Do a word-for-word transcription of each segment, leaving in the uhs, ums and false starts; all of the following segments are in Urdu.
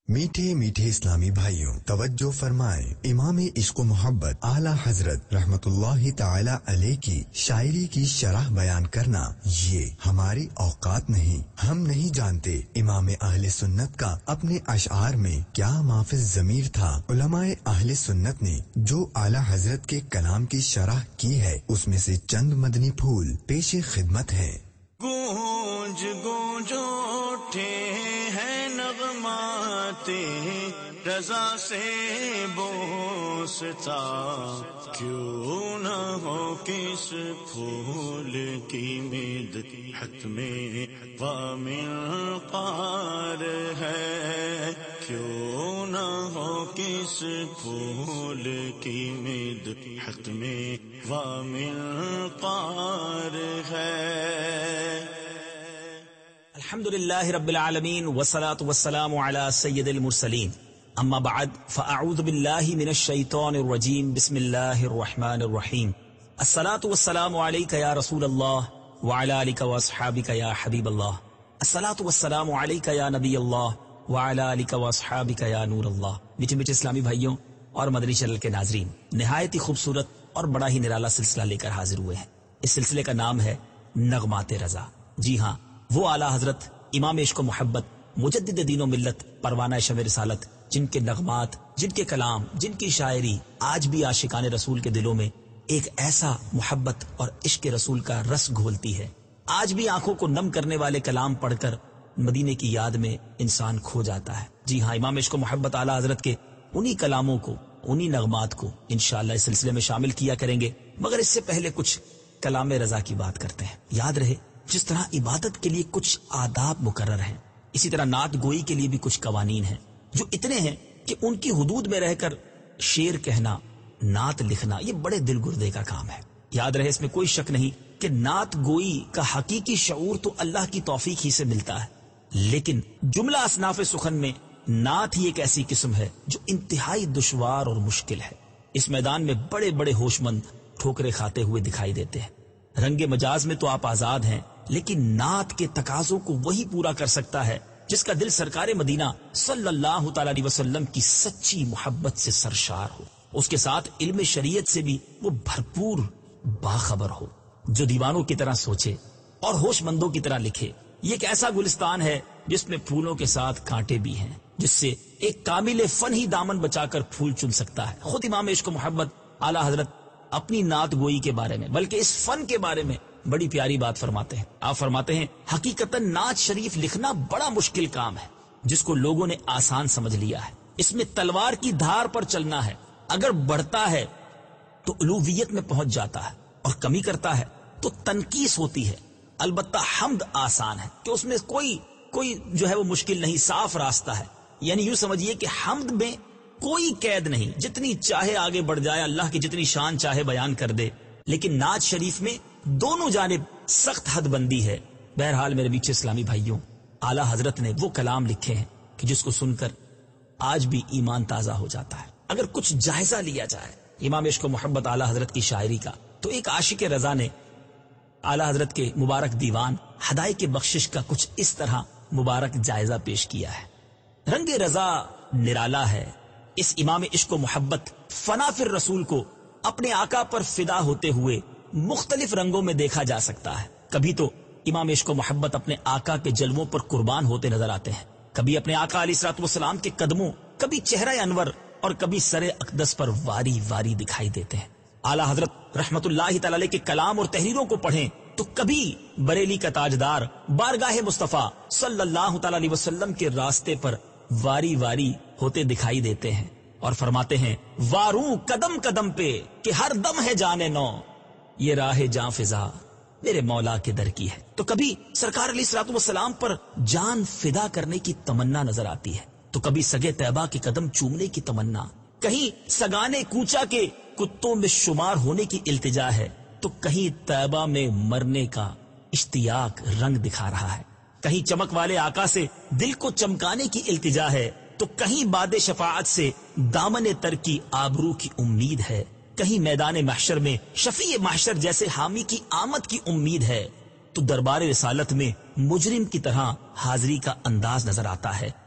میٹھے میٹھے اسلامی بھائیوں، توجہ فرمائیں، امام عشق و محبت اعلی حضرت رحمت اللہ تعالی علیہ کی شاعری کی شرح بیان کرنا یہ ہماری اوقات نہیں۔ ہم نہیں جانتے امام اہل سنت کا اپنے اشعار میں کیا مافز ضمیر تھا۔ علماء اہل سنت نے جو اعلی حضرت کے کلام کی شرح کی ہے اس میں سے چند مدنی پھول پیش خدمت ہیں۔ گونج گونج اٹھے ہیں نغمات رضا سے بوستا، کیوں نہ ہو کس پھول کی مدحت میں وامنقار ہے، کیوں نہ ہو کس پھول کی مدحت میں وامنقار ہے۔ الحمدللہ رب العالمین والصلاة والسلام علی سید المرسلین، اما بعد فاعوذ باللہ من الشیطان الرجیم، بسم اللہ الرحمن الرحیم۔ الصلاة والسلام علیک یا رسول اللہ وعلی آلک واصحابک یا حبیب اللہ، الصلاة والسلام علیک یا نبی اللہ وعلی آلک واصحابک یا نور اللہ۔ میٹھے میٹھے اسلامی بھائیوں اور مدنی چینل کے ناظرین، نہایت ہی خوبصورت اور بڑا ہی نرالا سلسلہ لے کر حاضر ہوئے ہیں۔ اس سلسلے کا نام ہے نغمات رضا۔ جی ہاں، وہ اعلیٰ حضرت امام عشق و محبت مجدد دین و ملت پروانہ شمع رسالت، جن کے نغمات، جن کے کلام، جن کی شاعری آج بھی عاشقان رسول کے دلوں میں ایک ایسا محبت اور عشق رسول کا رس گھولتی ہے۔ آج بھی آنکھوں کو نم کرنے والے کلام پڑھ کر مدینے کی یاد میں انسان کھو جاتا ہے۔ جی ہاں، امام عشق و محبت اعلیٰ حضرت کے انہی کلاموں کو، انہی نغمات کو انشاءاللہ اس سلسلے میں شامل کیا کریں گے، مگر اس سے پہلے کچھ کلام رضا کی بات کرتے ہیں۔ یاد رہے، جس طرح عبادت کے لیے کچھ آداب مقرر ہیں، اسی طرح نعت گوئی کے لیے بھی کچھ قوانین ہیں، جو اتنے ہیں کہ ان کی حدود میں رہ کر شعر کہنا، نعت لکھنا یہ بڑے دل گردے کا کام ہے۔ یاد رہے، اس میں کوئی شک نہیں کہ نعت گوئی کا حقیقی شعور تو اللہ کی توفیق ہی سے ملتا ہے، لیکن جملہ اصناف سخن میں نعت ہی ایک ایسی قسم ہے جو انتہائی دشوار اور مشکل ہے۔ اس میدان میں بڑے بڑے ہوش مند ٹھوکرے کھاتے ہوئے دکھائی دیتے ہیں۔ رنگ مجاز میں تو آپ آزاد ہیں، لیکن نعت کے تقاضوں کو وہی پورا کر سکتا ہے جس کا دل سرکار مدینہ صلی اللہ تعالی علیہ وسلم کی سچی محبت سے سرشار ہو، اس کے ساتھ علم شریعت سے بھی وہ بھرپور باخبر ہو، جو دیوانوں کی طرح سوچے اور ہوش مندوں کی طرح لکھے۔ یہ ایک ایسا گلستان ہے جس میں پھولوں کے ساتھ کانٹے بھی ہیں، جس سے ایک کامل فن ہی دامن بچا کر پھول چن سکتا ہے۔ خود امام عشق و محبت اعلیٰ حضرت اپنی نعت گوئی کے بارے میں، بلکہ اس فن کے بارے میں بڑی پیاری بات فرماتے ہیں۔ آپ فرماتے ہیں، حقیقتاً نعت شریف لکھنا بڑا مشکل کام ہے جس کو لوگوں نے آسان سمجھ لیا ہے۔ اس میں تلوار کی دھار پر چلنا ہے، اگر بڑھتا ہے تو الوہیت میں پہنچ جاتا ہے، اور کمی کرتا ہے تو تنقیص ہوتی ہے۔ البتہ حمد آسان ہے کہ اس میں کوئی کوئی جو ہے وہ مشکل نہیں، صاف راستہ ہے۔ یعنی یوں سمجھیے کہ حمد میں کوئی قید نہیں، جتنی چاہے آگے بڑھ جائے، اللہ کی جتنی شان چاہے بیان کر دے، لیکن نعت شریف میں دونوں جانب سخت حد بندی ہے۔ بہرحال میرے میٹھے اسلامی بھائیوں، اعلیٰ حضرت نے وہ کلام لکھے ہیں کہ جس کو سن کر آج بھی ایمان تازہ ہو جاتا ہے۔ اگر کچھ جائزہ لیا جائے امام عشق و محبت اعلیٰ حضرت کی شاعری کا، تو ایک عاشق رضا نے اعلیٰ حضرت کے مبارک دیوان ہدایت بخشش کا کچھ اس طرح مبارک جائزہ پیش کیا ہے۔ رنگ رضا نرالا ہے، اس امام عشق و محبت فنا فر رسول کو اپنے آقا پر فدا ہوتے ہوئے مختلف رنگوں میں دیکھا جا سکتا ہے۔ کبھی تو امام عشق و محبت اپنے آقا کے جلووں پر قربان ہوتے نظر آتے ہیں، کبھی اپنے آقا علیہ الصلوۃ والسلام کے قدموں، کبھی چہرہ انور اور کبھی سر اقدس پر واری واری دکھائی دیتے ہیں۔ اعلیٰ حضرت رحمت اللہ تعالی علیہ کے کلام اور تحریروں کو پڑھیں تو کبھی بریلی کا تاجدار بارگاہ مصطفیٰ صلی اللہ تعالی علیہ وسلم کے راستے پر واری واری ہوتے دکھائی دیتے ہیں، اور فرماتے ہیں، واروں قدم قدم پہ کہ ہر دم ہے جانے نو، یہ راہ جاں فضا میرے مولا کے در کی ہے۔ تو کبھی سرکار علیہ الصلوۃ والسلام پر جان فدا کرنے کی تمنا نظر آتی ہے، تو کبھی سگے طیبہ کے قدم چومنے کی تمنا، کہیں سگانے کوچا کے کتوں میں شمار ہونے کی التجا ہے، تو کہیں طیبہ میں مرنے کا اشتیاق رنگ دکھا رہا ہے، کہیں چمک والے آقا سے دل کو چمکانے کی التجا ہے، تو کہیں باد شفاعت سے دامن تر کی آبرو کی امید ہے، کہیں میدان محشر میں شفیع محشر جیسے حامی کی آمد کی امید ہے، تو دربار رسالت میں مجرم کی طرح حاضری کا انداز نظر آتا ہے،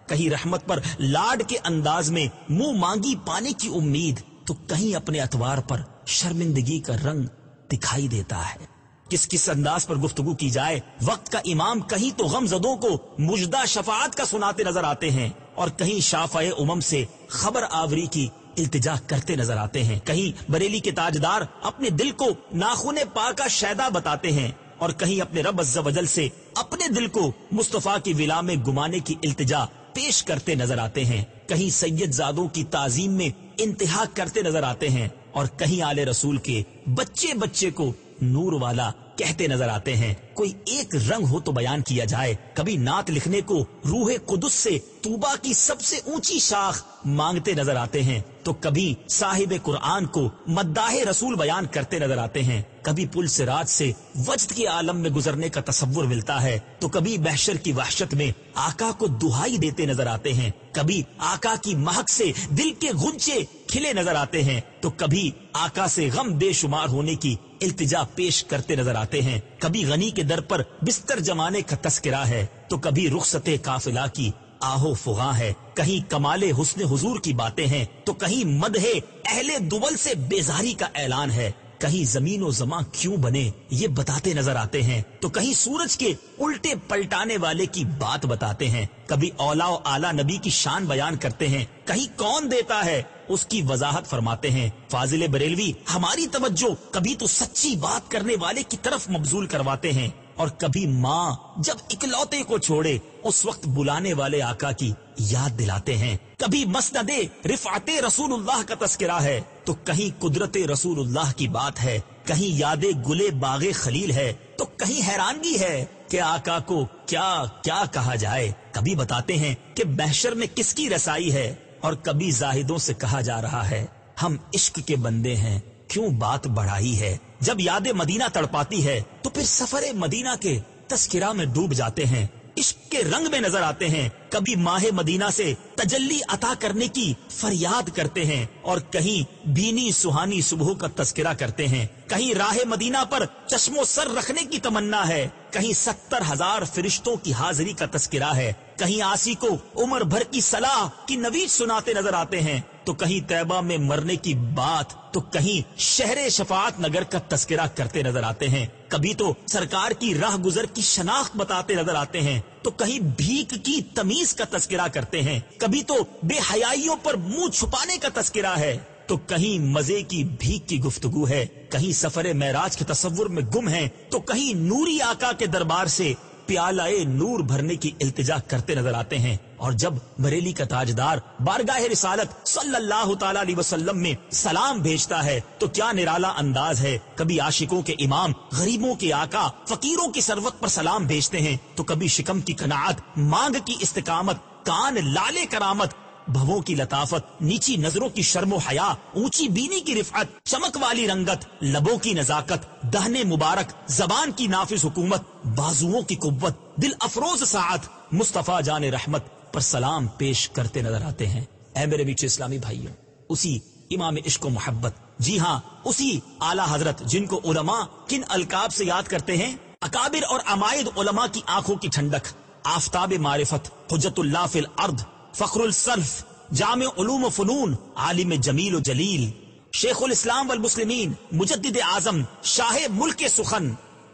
کہیں رحمت پر لاڈ کے انداز میں منہ مانگی پانے کی امید، تو کہیں اپنے اتوار پر شرمندگی کا رنگ دکھائی دیتا ہے۔ کس کس انداز پر گفتگو کی جائے، وقت کا امام کہیں تو غم زدوں کو مجدہ شفاعت کا سناتے نظر آتے ہیں، اور کہیں شافع امم سے خبر آوری کی التجا کرتے نظر آتے ہیں۔ کہیں بریلی کے تاجدار اپنے دل کو ناخن پاکا شیدا بتاتے ہیں، اور کہیں اپنے رب عز و جل سے اپنے دل کو مصطفیٰ کی ولا میں گمانے کی التجا پیش کرتے نظر آتے ہیں۔ کہیں سید زادوں کی تعظیم میں انتہا کرتے نظر آتے ہیں، اور کہیں آل رسول کے بچے بچے کو نور والا کہتے نظر آتے ہیں۔ کوئی ایک رنگ ہو تو بیان کیا جائے، کبھی نعت لکھنے کو روح قدس سے طوبہ کی سب سے اونچی شاخ مانگتے نظر آتے ہیں، تو کبھی صاحب قرآن کو مداح رسول بیان کرتے نظر آتے ہیں۔ کبھی پل صراط سے وجد کے عالم میں گزرنے کا تصور ملتا ہے، تو کبھی محشر کی وحشت میں آقا کو دہائی دیتے نظر آتے ہیں۔ کبھی آقا کی مہک سے دل کے غنچے کھلے نظر آتے ہیں، تو کبھی آقا سے غم بے شمار ہونے کی التجا پیش کرتے نظر آتے ہیں۔ کبھی غنی کے در پر بستر جمانے کا تذکرہ ہے، تو کبھی رخصت قافلہ کی آہو فغاں ہے۔ کہیں کمال حسن حضور کی باتیں ہیں، تو کہیں مدح اہل دول سے بیزاری کا اعلان ہے۔ کہیں زمین و زمان کیوں بنے یہ بتاتے نظر آتے ہیں، تو کہیں سورج کے الٹے پلٹانے والے کی بات بتاتے ہیں۔ کبھی اولا و اعلیٰ نبی کی شان بیان کرتے ہیں، کہیں کون دیتا ہے اس کی وضاحت فرماتے ہیں۔ فاضل بریلوی ہماری توجہ کبھی تو سچی بات کرنے والے کی طرف مبذول کرواتے ہیں، اور کبھی ماں جب اکلوتے کو چھوڑے اس وقت بلانے والے آقا کی یاد دلاتے ہیں۔ کبھی مسند رفعت رسول اللہ کا تذکرہ ہے، تو کہیں قدرت رسول اللہ کی بات ہے۔ کہیں یاد گلے باغ خلیل ہے، تو کہیں حیرانگی ہے کہ آقا کو کیا کیا کہا جائے۔ کبھی بتاتے ہیں کہ محشر میں کس کی رسائی ہے، اور کبھی زاہدوں سے کہا جا رہا ہے ہم عشق کے بندے ہیں، کیوں بات بڑھائی ہے۔ جب یاد مدینہ تڑپاتی ہے تو پھر سفر مدینہ کے تذکرہ میں ڈوب جاتے ہیں، عشق کے رنگ میں نظر آتے ہیں۔ کبھی ماہ مدینہ سے تجلی عطا کرنے کی فریاد کرتے ہیں، اور کہیں بینی سہانی صبح کا تذکرہ کرتے ہیں۔ کہیں راہ مدینہ پر چشم و سر رکھنے کی تمنا ہے، کہیں ستر ہزار فرشتوں کی حاضری کا تذکرہ ہے۔ کہیں آسی کو عمر بھر کی صلاح کی نوید سناتے نظر آتے ہیں، تو کہیں طیبہ میں مرنے کی بات، تو کہیں شہر شفاعت نگر کا تذکرہ کرتے نظر آتے ہیں۔ کبھی تو سرکار کی راہ گزر کی شناخت بتاتے نظر آتے ہیں، تو کہیں بھیک کی تمیز کا تذکرہ کرتے ہیں۔ کبھی تو بے حیائیوں پر منہ چھپانے کا تذکرہ ہے، تو کہیں مزے کی بھیک کی گفتگو ہے۔ کہیں سفر معراج کے تصور میں گم ہیں، تو کہیں نوری آقا کے دربار سے پیالہ نور بھرنے کی التجا کرتے نظر آتے ہیں۔ اور جب بریلی کا تاجدار بارگاہ رسالت صلی اللہ تعالی علیہ وسلم میں سلام بھیجتا ہے تو کیا نرالا انداز ہے۔ کبھی عاشقوں کے امام، غریبوں کے آقا، فقیروں کی ثروت پر سلام بھیجتے ہیں، تو کبھی شکم کی قناعت، مانگ کی استقامت، کان لالے کرامت، بھووں کی لطافت، نیچی نظروں کی شرم و حیا، اونچی بینی کی رفعت، چمک والی رنگت، لبوں کی نزاکت، دہنے مبارک، زبان کی نافذ حکومت، بازوؤں کی قوت، دل افروز ساعت، مصطفیٰ جان رحمت پر سلام پیش کرتے نظر آتے ہیں۔ اے میرے میٹھے اسلامی بھائیوں، اسی امام عشق و محبت، جی ہاں اسی اعلیٰ حضرت جن کو علماء کن القاب سے یاد کرتے ہیں، اکابر اور عمائد علماء کی آنکھوں کی ٹھنڈک، آفتاب معرفت، حجت اللہ فی الارض، فخر الصرف، جامع علوم و فنون، عالم جمیل و جلیل، شیخ الاسلام والمسلمین، مجدد اعظم، شاہ ملک سخن،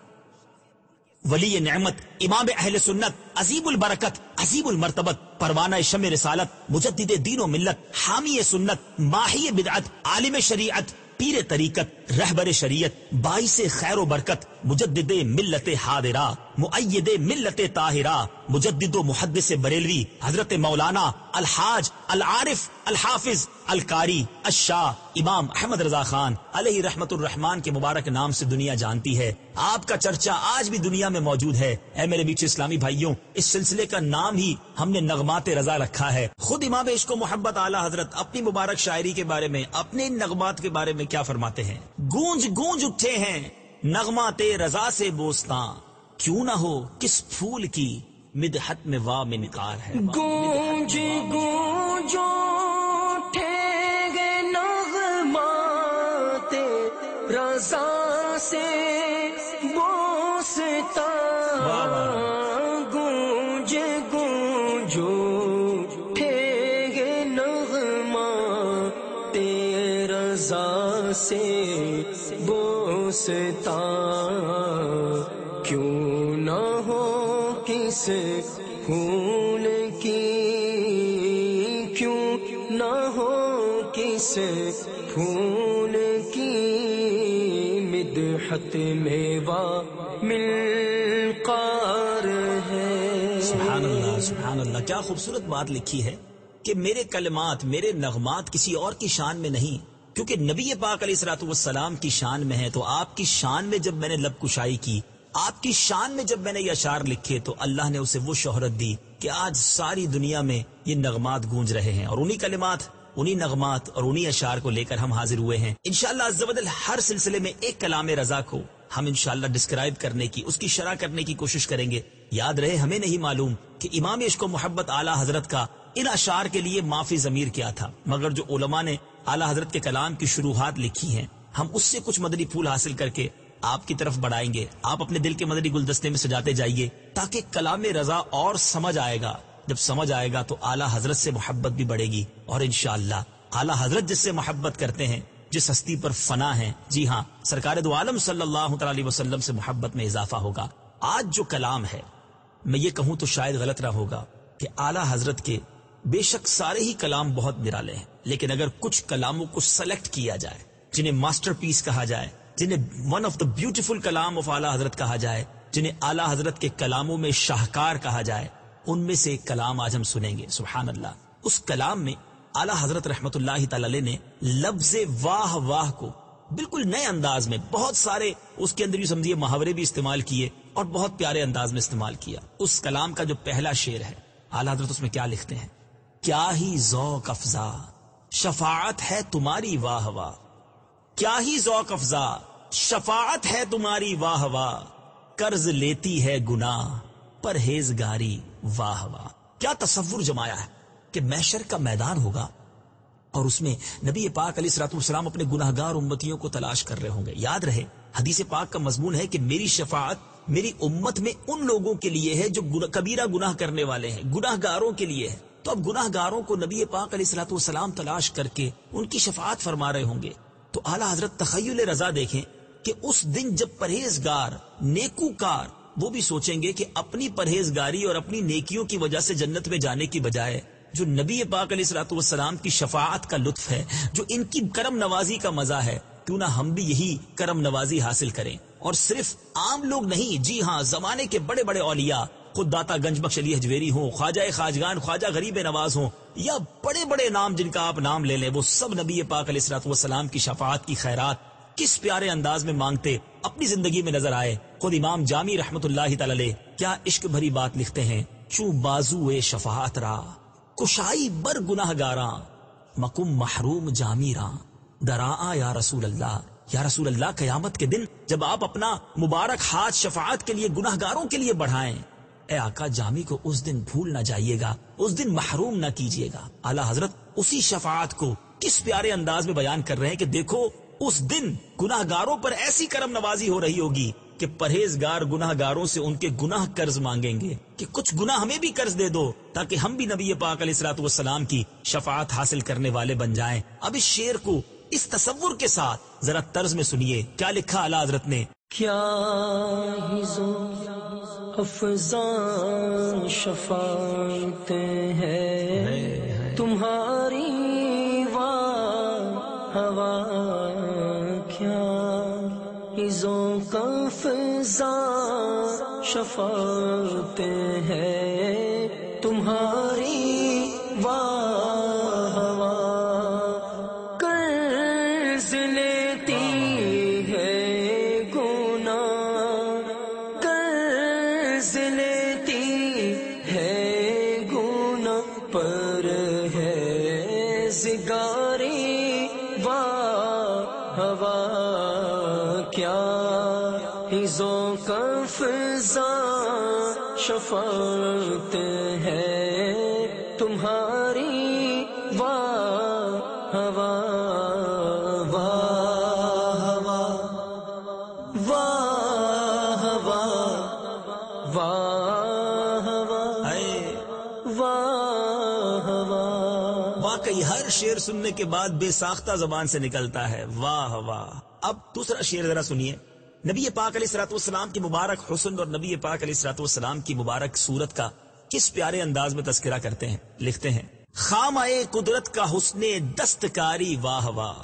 ولی نعمت، امام اہل سنت، عظیم البرکت، عظیم المرتبت، پروانہ شمع رسالت، مجدد دین و ملت، حامی سنت، ماحی بدعت، عالم شریعت، پیر طریقت، رہبر شریعت، باعث خیر و برکت، مجدد ملت حاضرہ، مؤید ملت طاہرہ، مجدد و محدث بریلوی حضرت مولانا الحاج العارف الحافظ القاری الشاہ امام احمد رضا خان علیہ رحمت الرحمان کے مبارک نام سے دنیا جانتی ہے۔ آپ کا چرچا آج بھی دنیا میں موجود ہے۔ اے میرے میٹھے اسلامی بھائیوں، اس سلسلے کا نام ہی ہم نے نغمات رضا رکھا ہے۔ خود امام عشق و محبت اعلیٰ حضرت اپنی مبارک شاعری کے بارے میں، اپنے نغمات کے بارے میں کیا فرماتے ہیں؟ گونج گونج اٹھے ہیں نغمات رضا سے بوستاں، کیوں نہ ہو کس پھول کی مدحت میں وا میں نکار ہے۔ گونج گونج اٹھے گے نغمات رضا سے بوستاں، گونج گونج رضا سے بوستان کیوں نہ ہو کس پھول کی، کیوں نہ ہو کس پھول کی مدحت میں وامل قار ہے۔ سبحان اللہ سبحان اللہ، کیا خوبصورت بات لکھی ہے کہ میرے کلمات میرے نغمات کسی اور کی شان میں نہیں، کیونکہ نبی پاک علیہ الصلوۃ والسلام کی شان میں ہے، تو آپ کی شان میں جب میں نے لب کشائی کی، آپ کی شان میں جب میں نے یہ اشعار لکھے، تو اللہ نے اسے وہ شہرت دی کہ آج ساری دنیا میں یہ نغمات گونج رہے ہیں، اور انہی کلمات انہی نغمات اور انہی اشعار کو لے کر ہم حاضر ہوئے ہیں انشاءاللہ عز و جل۔ ہر سلسلے میں ایک کلام رضا کو ہم انشاءاللہ ڈسکرائب کرنے کی، اس کی شرح کرنے کی کوشش کریں گے۔ یاد رہے ہمیں نہیں معلوم کہ امام عشق و محبت اعلیٰ حضرت کا ان اشعار کے لیے معافی ضمیر کیا تھا، مگر جو علماء نے اعلیٰ حضرت کے کلام کی شروحات لکھی ہیں، ہم اس سے کچھ مدنی پھول حاصل کر کے آپ کی طرف بڑھائیں گے۔ آپ اپنے دل کے مدنی گلدستے میں سجاتے جائیے تاکہ کلام رضا اور سمجھ آئے گا، جب سمجھ آئے گا تو اعلیٰ حضرت سے محبت بھی بڑھے گی، اور انشاءاللہ اعلیٰ حضرت جس سے محبت کرتے ہیں، جس ہستی پر فنا ہے، جی ہاں سرکار دو عالم صلی اللہ تعالی علیہ وسلم سے محبت میں اضافہ ہوگا۔ آج جو کلام ہے، میں یہ کہوں تو شاید غلط نہ ہوگا کہ اعلیٰ حضرت کے بے شک سارے ہی کلام بہت نرالے ہیں، لیکن اگر کچھ کلاموں کو سلیکٹ کیا جائے، جنہیں ماسٹر پیس کہا جائے، جنہیں ون آف دا بیوٹیفل کلام آف اعلیٰ حضرت کہا جائے، جنہیں اعلیٰ حضرت کے کلاموں میں شاہکار کہا جائے، ان میں سے ایک کلام آج ہم سنیں گے۔ سبحان اللہ، اس کلام میں اعلیٰ حضرت رحمت اللہ تعالی علیہ نے لفظ واہ واہ کو بالکل نئے انداز میں، بہت سارے اس کے اندر یوں سمجھیے محاورے بھی استعمال کیے اور بہت پیارے انداز میں استعمال کیا۔ اس کلام کا جو پہلا شعر ہے، اعلیٰ حضرت اس میں کیا لکھتے ہیں؟ کیا ہی ذوق افزا شفاعت ہے تمہاری واہ واہ، کیا ہی ذوق افزا شفاعت ہے تمہاری واہ واہ، قرض لیتی ہے گناہ پرہیزگاری واہ واہ۔ کیا تصور جمایا ہے کہ محشر کا میدان ہوگا اور اس میں نبی پاک علیہ الصلوۃ والسلام اپنے گناہگار امتیوں کو تلاش کر رہے ہوں گے۔ یاد رہے حدیث پاک کا مضمون ہے کہ میری شفاعت میری امت میں ان لوگوں کے لیے ہے جو کبیرہ گناہ کرنے والے ہیں، گناہگاروں کے لیے ہے۔ تو اب گناہگاروں کو نبی پاک علیہ الصلوۃ والسلام تلاش کر کے ان کی شفاعت فرما رہے ہوں گے۔ تو اعلیٰ حضرت تخیل رضا دیکھیں کہ اس دن جب پرہیزگار نیکوکار وہ بھی سوچیں گے کہ اپنی پرہیزگاری اور اپنی نیکیوں کی وجہ سے جنت میں جانے کی بجائے جو نبی پاک علیہ الصلوۃ والسلام کی شفاعت کا لطف ہے، جو ان کی کرم نوازی کا مزہ ہے، کیوں نہ ہم بھی یہی کرم نوازی حاصل کریں۔ اور صرف عام لوگ نہیں، جی ہاں زمانے کے بڑے بڑے اولیاء، خود داتا گنج بخش علی حجویری ہوں، خواجہ خواجگان خواجہ غریب نواز ہوں، یا بڑے بڑے نام جن کا آپ نام لے لیں، وہ سب نبی پاک علیہ الصلوۃ والسلام کی شفاعت کی خیرات کس پیارے انداز میں مانگتے اپنی زندگی میں نظر آئے۔ خود امام جامی رحمت اللہ تعالی علیہ کیا عشق بھری بات لکھتے ہیں، چوں بازو شفاعت را کشائی بر گناہ گاراں، مکم محروم جامی راں دراآ یا رسول اللہ۔ یا رسول اللہ قیامت کے دن جب آپ اپنا مبارک ہاتھ شفاعت کے لیے گناہ گاروں کے لیے بڑھائیں، اے آقا جامی کو اس دن بھول نہ جائیے گا، اس دن محروم نہ کیجیے گا۔ اعلیٰ حضرت اسی شفاعت کو کس پیارے انداز میں بیان کر رہے ہیں کہ دیکھو اس دن گناہ گاروں پر ایسی کرم نوازی ہو رہی ہوگی کہ پرہیزگار گناہ گاروں سے ان کے گناہ قرض مانگیں گے کہ کچھ گناہ ہمیں بھی قرض دے دو تاکہ ہم بھی نبی پاک علیہ الصلوۃ والسلام کی شفاعت حاصل کرنے والے بن جائیں۔ اب اس شعر کو اس تصور کے ساتھ ذرا طرز میں سنیے، کیا لکھا اعلیٰ حضرت نے؟ کیا ہی ذوق افزا شفاعت ہے تمہاری واہ واہ، کیا ہی ذوق افزا شفاعت ہے تمہاری واہ واہ، قرض لیتی ہے گناہ، قرض لیتی ہے گناہ پرہیزگاری واہ واہ، کیا ہی ذوق افزا شفاعت ہے تمہاری واہ واہ واہ واہ واہ واہ واہ واہ واہ واہ واقعی ہر شعر سننے کے بعد بے ساختہ زبان سے نکلتا ہے، واہ واہ۔ اب دوسرا شعر ذرا سنیے۔ نبی پاک علیہ الصلوۃ والسلام کی مبارک حسن اور نبی پاک علیہ الصلوۃ والسلام کی مبارک صورت کا کس پیارے انداز میں تذکرہ کرتے ہیں، لکھتے ہیں خامۂ قدرت کا حسن دستکاری واہ واہ،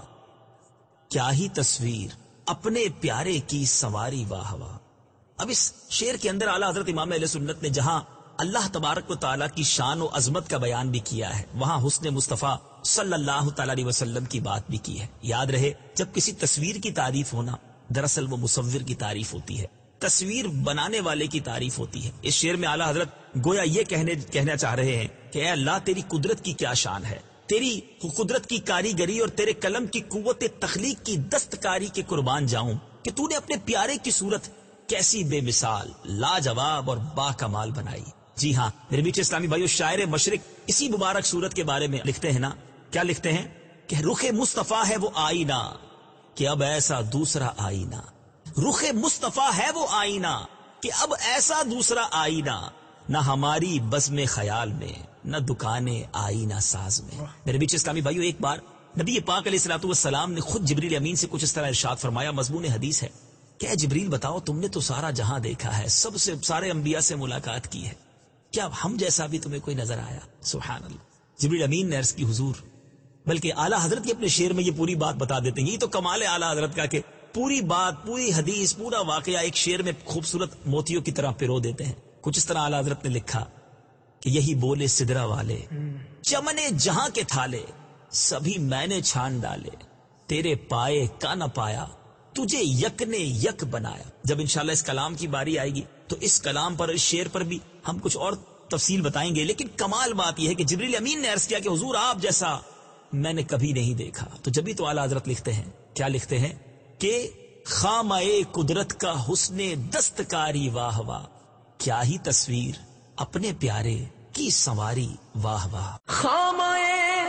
کیا ہی تصویر اپنے پیارے کی سواری واہ واہ۔ اب اس شعر کے اندر اعلیٰ حضرت امام اہل سنت نے جہاں اللہ تبارک و تعالیٰ کی شان و عظمت کا بیان بھی کیا ہے، وہاں حسن مصطفیٰ صلی اللہ تعالی علیہ وسلم کی بات بھی کی ہے۔ یاد رہے جب کسی تصویر کی تعریف ہونا، دراصل وہ مصور کی تعریف ہوتی ہے، تصویر بنانے والے کی تعریف ہوتی ہے۔ اس شعر میں اعلیٰ حضرت گویا یہ کہنے کہنا چاہ رہے ہیں کہ اے اللہ تیری قدرت کی کیا شان ہے، تیری قدرت کی کاریگری اور تیرے قلم کی قوت تخلیق کی دستکاری کے قربان جاؤں کہ تو نے اپنے پیارے کی صورت کیسی بے مثال، لاجواب اور با کمال بنائی۔ جی ہاں میرے میٹھے اسلامی بھائیو، شاعر مشرق اسی مبارک صورت کے بارے میں لکھتے ہیں نا، کیا لکھتے ہیں کہ رخ مصطفیٰ ہے وہ آئینہ کہ اب ایسا دوسرا آئینہ، رخ مصطفیٰ ہے وہ آئینہ کہ اب ایسا دوسرا آئینہ، نہ ہماری بزم خیال میں نہ دکانیں آئینہ ساز میں۔ میرے بیچ اسلامی بھائیو، ایک بار نبی پاک علیہ الصلوۃ والسلام نے خود جبریل امین سے کچھ اس طرح ارشاد فرمایا، مضمون حدیث ہے کہ اے جبریل بتاؤ، تم نے تو سارا جہاں دیکھا ہے، سب سے سارے انبیاء سے ملاقات کی ہے، کیا ہم جیسا بھی تمہیں کوئی نظر آیا؟ سبحان اللہ۔ جبریل امین نے عرض کی حضور، بلکہ اعلیٰ حضرت کے اپنے شعر میں یہ پوری بات بتا دیتے ہیں۔ یہ تو کمال ہے اعلیٰ حضرت کا کہ پوری بات، پوری حدیث، پورا واقعہ ایک شعر میں خوبصورت موتیوں کی طرح پرو دیتے ہیں۔ کچھ اس طرح اعلیٰ حضرت نے لکھا کہ یہی بولے سدرا والے، چمنے جہاں کے تھالے سبھی میں نے چھان ڈالے، تیرے پائے کا نہ پایا تجھے یک نے یک بنایا۔ جب انشاءاللہ اس کلام کی باری آئے گی تو اس کلام پر، اس شعر پر بھی ہم کچھ اور تفصیل بتائیں گے، لیکن کمال بات یہ ہے کہ جبریل امین نے عرض کیا کہ حضور آپ جیسا میں نے کبھی نہیں دیکھا۔ تو جبھی تو اعلیٰ حضرت لکھتے ہیں، کیا لکھتے ہیں کہ خامۂ قدرت کا حسن دستکاری واہ واہ، کیا ہی تصویر اپنے پیارے کی سواری واہ واہ۔ خامۂ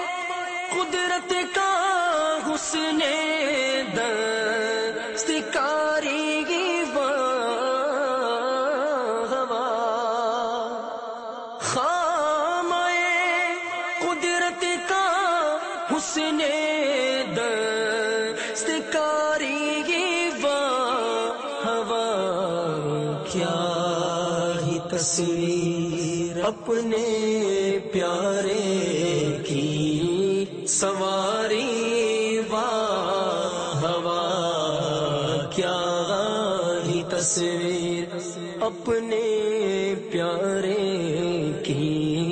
قدرت کا حسن دستکاری واہ واہ، خامۂ قدرت کا حسن دستکاری واہ واہ، کیا ہی تصویر اپنے پیارے کی سواری واہ واہ، کیا ہی تصویر اپنے پیارے کی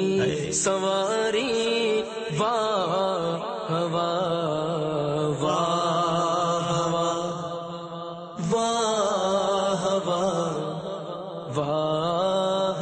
سواری واہ واہ واہ واہ واہ واہ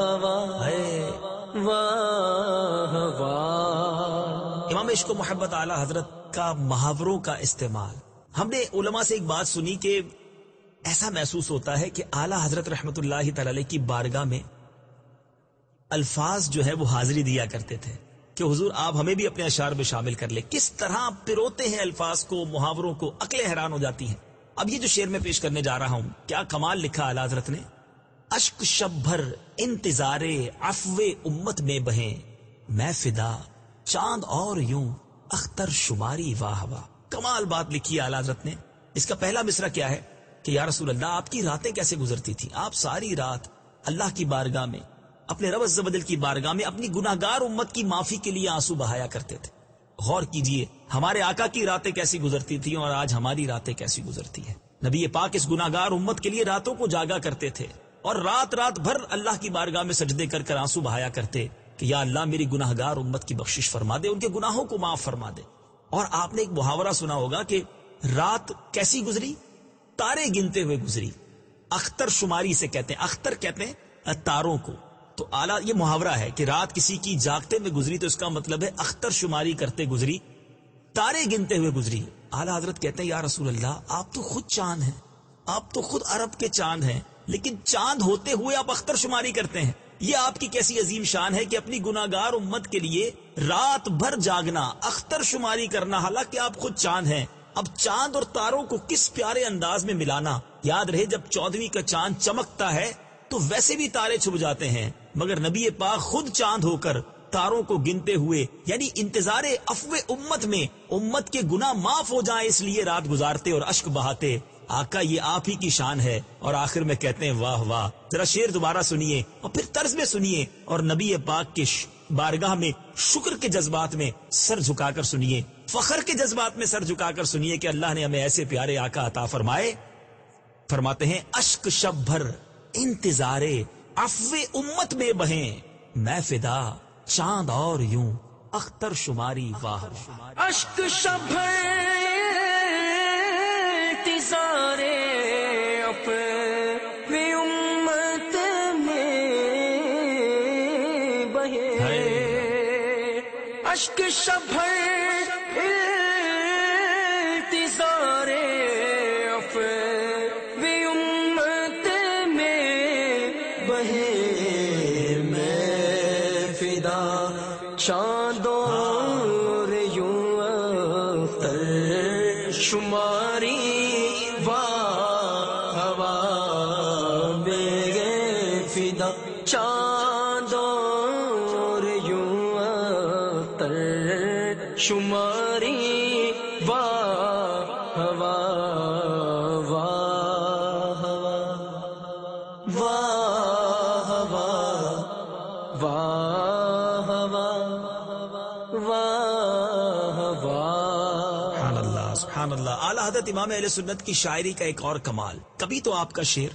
واہ واہ۔ امام عشق و محبت اعلیٰ حضرت کا محاوروں کا استعمال، ہم نے علماء سے ایک بات سنی کہ ایسا محسوس ہوتا ہے کہ اعلیٰ حضرت رحمت اللہ تعالی علیہ کی بارگاہ میں الفاظ جو ہے وہ حاضری دیا کرتے تھے کہ حضور آپ ہمیں بھی اپنے اشعار میں شامل کر لیں۔ کس طرح پروتے ہیں الفاظ کو، محاوروں کو، عقلیں حیران ہو جاتی ہیں۔ اب یہ جو شعر میں پیش کرنے جا رہا ہوں، کیا کمال لکھا اعلیٰ حضرت نے۔ اشک شب بھر انتظار عفو امت میں بہیں، میں فدا چاند اور یوں اختر شماری واہ واہ۔ کمال بات لکھی ہے اعلیٰ حضرت نے۔ اس کا پہلا مصرع کیا ہے کہ یا رسول اللہ آپ کی راتیں کیسے گزرتی تھی؟ آپ ساری رات اللہ کی بارگاہ میں، اپنے رب عز و جل کی بارگاہ میں اپنی گناہگار امت کی معافی کے لیے آنسو بہایا کرتے تھے۔ غور کیجئے ہمارے آقا کی راتیں کیسی گزرتی تھی اور آج ہماری راتیں کیسی گزرتی ہیں۔ نبی پاک اس گناہگار امت کے لیے راتوں کو جاگا کرتے تھے اور رات رات بھر اللہ کی بارگاہ میں سجدے کر کر آنسو بہایا کرتے کہ یا اللہ میری گناہگار امت کی بخشش فرما دے، ان کے گناہوں کو معاف فرما دے۔ اور آپ نے ایک محاورہ سنا ہوگا کہ رات کیسی گزری؟ تارے گنتے ہوئے گزری۔ اختر شماری سے کہتے ہیں، اختر کہتے ہیں تاروں کو۔ تو اعلیٰ یہ محاورہ ہے کہ رات کسی کی جاگتے میں گزری تو اس کا مطلب ہے اختر شماری کرتے گزری، تارے گنتے ہوئے گزری۔ اعلیٰ حضرت کہتے ہیں یا رسول اللہ آپ تو خود چاند ہیں، آپ تو خود عرب کے چاند ہیں، لیکن چاند ہوتے ہوئے آپ اختر شماری کرتے ہیں۔ یہ آپ کی کیسی عظیم شان ہے کہ اپنی گناہگار امت کے لیے رات بھر جاگنا، اختر شماری کرنا، حالانکہ آپ خود چاند ہیں۔ اب چاند اور تاروں کو کس پیارے انداز میں ملانا۔ یاد رہے جب چودھویں کا چاند چمکتا ہے تو ویسے بھی تارے چھپ جاتے ہیں، مگر نبی پاک خود چاند ہو کر تاروں کو گنتے ہوئے، یعنی انتظار عفو امت میں امت کے گناہ معاف ہو جائیں اس لیے رات گزارتے اور اشک بہاتے۔ آقا یہ آپ ہی کی شان ہے۔ اور آخر میں کہتے ہیں واہ واہ۔ ذرا شعر دوبارہ سنیے اور پھر طرز میں سنیے، اور نبی پاک کے بارگاہ میں شکر کے جذبات میں سر جھکا کر سنیے، فخر کے جذبات میں سر جھکا کر سنیے کہ اللہ نے ہمیں ایسے پیارے آقا عطا فرمائے۔ فرماتے ہیں اشک شب بھر انتظار عفو امت میں بہیں، میں فدا چاند اور یوں اختر شماری واہ واہ۔ اشک شب انتظار اپنی امت میں بہے، اشک شب انتظار اپنی امت میں بہے، میں فدا چاند اور یوں اختر شماری واہ واہ، بے فدا چاند اور یوں اختر شماری واہ واہ واہ واہ واہ واہ واہ واہ۔ سبحان اللہ سبحان اللہ۔ اعلیٰ حضرت امام اہل سنت کی شاعری کا ایک اور کمال، کبھی تو آپ کا شعر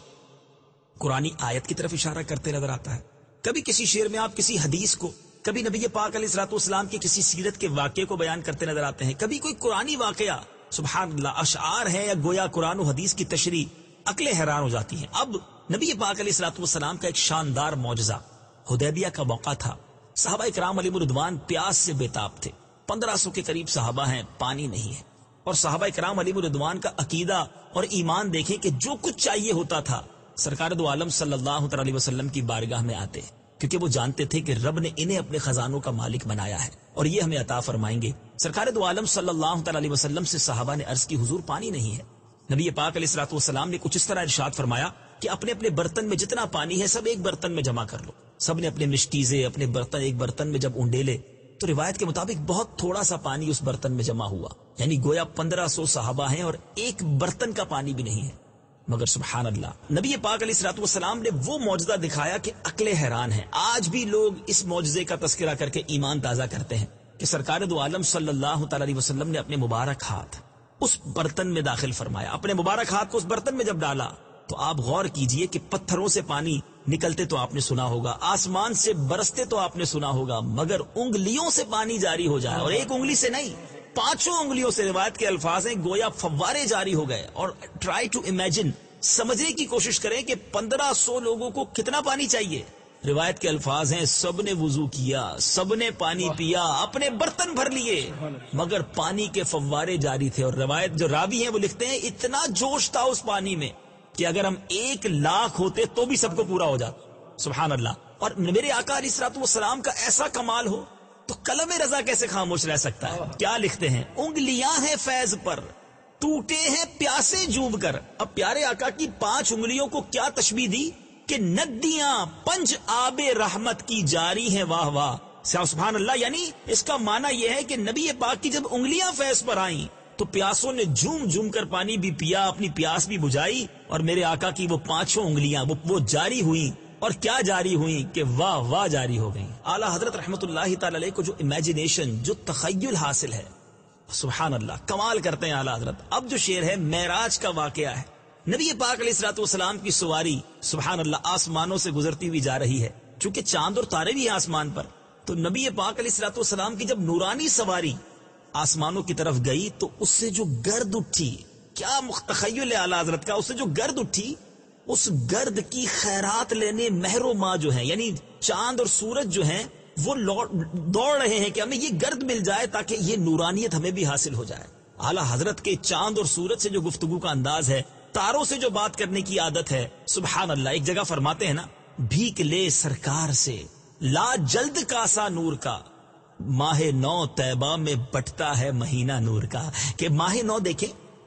قرآنی آیت کی طرف اشارہ کرتے نظر آتا ہے، کبھی کسی شعر میں آپ کسی حدیث کو، کبھی نبی پاک علیہ الصلوۃ والسلام کی کسی سیرت کے واقعے کو بیان کرتے نظر آتے ہیں، کبھی کوئی قرآنی واقعہ۔ سبحان اللہ، اشعار ہیں یا گویا قرآن و حدیث کی تشریح، عقلیں حیران ہو جاتی ہیں۔ اب نبی پاک علیہ الصلوۃ والسلام کا ایک شاندار معجزہ، حدیبیہ کا موقع تھا، صحابہ کرام علیہم رضوان پیاس سے بےتاب تھے، پندرہ سو کے قریب صحابہ ہیں، پانی نہیں ہے، اور صحابہ کرام علیہم رضوان کا عقیدہ اور ایمان دیکھیں کہ جو کچھ چاہیے ہوتا تھا سرکار دو عالم صلی اللہ علیہ وسلم کی بارگاہ میں آتے، کیونکہ وہ جانتے تھے کہ رب نے انہیں اپنے خزانوں کا مالک بنایا ہے اور یہ ہمیں عطا فرمائیں گے۔ سرکار دو عالم صلی اللہ علیہ وسلم سے صحابہ نے عرض کی حضور پانی نہیں ہے۔ نبی پاک علیہ الصلوۃ والسلام نے کچھ اس طرح ارشاد فرمایا کہ اپنے اپنے برتن میں جتنا پانی ہے سب ایک برتن میں جمع کر لو۔ سب نے اپنے مشکیزے، اپنے برتن ایک برتن میں جب انڈیلے تو روایت کے مطابق بہت تھوڑا سا پانی اس برتن میں جمع ہوا، یعنی گویا پندرہ سو صحابہ ہیں اور ایک برتن کا پانی بھی نہیں ہے۔ مگر سبحان اللہ، نبی پاک علیہ الصلوۃ والسلام نے وہ معجزہ دکھایا کہ عقلیں حیران ہیں۔ آج بھی لوگ اس معجزے کا تذکرہ کر کے ایمان تازہ کرتے ہیں کہ سرکار دو عالم صلی اللہ تعالی علیہ وسلم نے اپنے مبارک ہاتھ اس برتن میں داخل فرمایا، اپنے مبارک ہاتھ کو اس برتن میں جب ڈالا تو آپ غور کیجئے کہ پتھروں سے پانی نکلتے تو آپ نے سنا ہوگا، آسمان سے برستے تو آپ نے سنا ہوگا، مگر انگلیوں سے پانی جاری ہو جائے، اور ایک انگلی سے نہیں، پانچوں انگلیوں سے، روایت کے الفاظ ہیں گویا فوارے جاری ہو گئے۔ اور ٹرائی ٹو امیجن، سمجھنے کی کوشش کریں کہ پندرہ سو لوگوں کو کتنا پانی چاہیے۔ روایت کے الفاظ ہیں سب نے وضو کیا، سب نے پانی پیا، اپنے برتن بھر لیے، مگر پانی کے فوارے جاری تھے۔ اور روایت جو راوی ہیں وہ لکھتے ہیں اتنا جوش تھا اس پانی میں کہ اگر ہم ایک لاکھ ہوتے تو بھی سب کو پورا ہو جاتا۔ سبحان اللہ۔ اور میرے آقا علیہ الصلوۃ والسلام کا ایسا کمال ہو تو قلم رضا کیسے خاموش رہ سکتا ہے؟ کیا لکھتے ہیں؟ انگلیاں ہیں فیض پر، ٹوٹے ہیں پیاسے ڈوب کر۔ اب پیارے آقا کی پانچ انگلیوں کو کیا تشبیہ دی کہ ندیاں پنج آب رحمت کی جاری ہیں، واہ واہ سبحان اللہ۔ یعنی اس کا معنی یہ ہے کہ نبی پاک کی جب انگلیاں فیض پر آئیں تو پیاسوں نے جھوم جھوم کر پانی بھی پیا، اپنی پیاس بھی بجھائی، اور میرے آقا کی وہ پانچوں انگلیاں وہ, وہ جاری ہوئیں، اور کیا جاری ہوئیں کہ واہ واہ جاری ہو گئیں۔ اعلیٰ حضرت رحمت اللہ تعالی علیہ کو جو امیجنیشن، جو تخیل حاصل ہے، سبحان اللہ، کمال کرتے ہیں اعلیٰ حضرت۔ اب جو شعر ہے معراج کا واقعہ ہے، نبی پاک علیہ الصلوۃ والسلام کی سواری سبحان اللہ آسمانوں سے گزرتی ہوئی جا رہی ہے، چونکہ چاند اور تارے بھی ہیں آسمان پر، تو نبی پاک علیہ الصلوۃ والسلام کی جب نورانی سواری آسمانوں کی طرف گئی تو اس سے جو گرد اٹھی، کیا تخیل ہے اعلیٰ حضرت کا، اس سے جو گرد اٹھی، اس گرد کی خیرات لینے مہر و ماہ جو ہیں، یعنی چاند اور سورج جو ہیں وہ دوڑ رہے ہیں کہ ہمیں یہ گرد مل جائے تاکہ یہ نورانیت ہمیں بھی حاصل ہو جائے۔ اعلیٰ حضرت کے چاند اور سورج سے جو گفتگو کا انداز ہے، تاروں سے جو بات کرنے کی عادت ہے، سبحان اللہ۔ ایک جگہ فرماتے ہیں نا، بھیک لے سرکار سے لا جلد کاسا نور کا، ماہ نو طیبہ میں بٹتا ہے مہینہ نور کا، کہ ماہ نو دیکھیں،